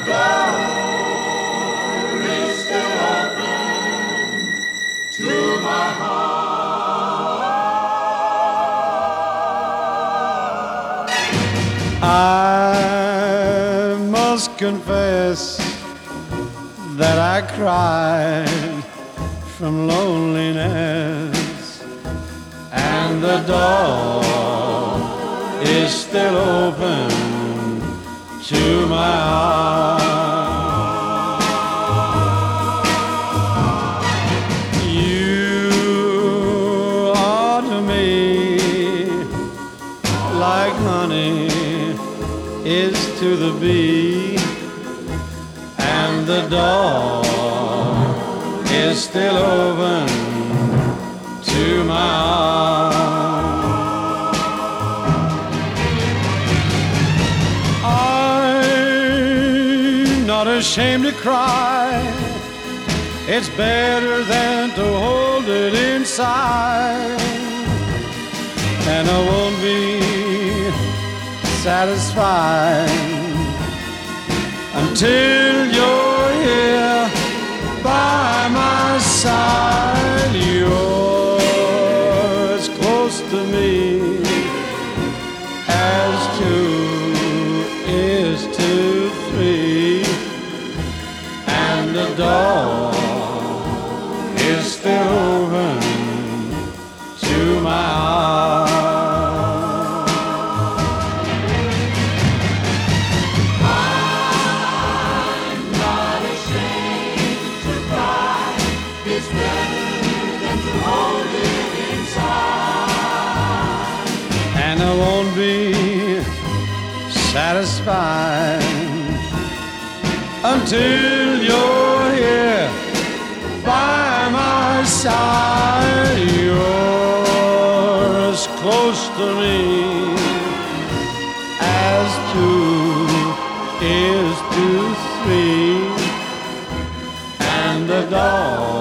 door is still open to my heart. I must confess that I cried from loneliness, and the door is still open to my heart. You are to me like honey is to the bee, and the door is still open to my heart. I'm not ashamed to cry. It's better than to hold it inside, and I won't be satisfied until you're here by my side. You're as close to me as two is to three, and the door is still open to my heart. It's better than to hold it inside, And I won't be satisfied until you're here by my side. You're as close to me as two is to three, and the door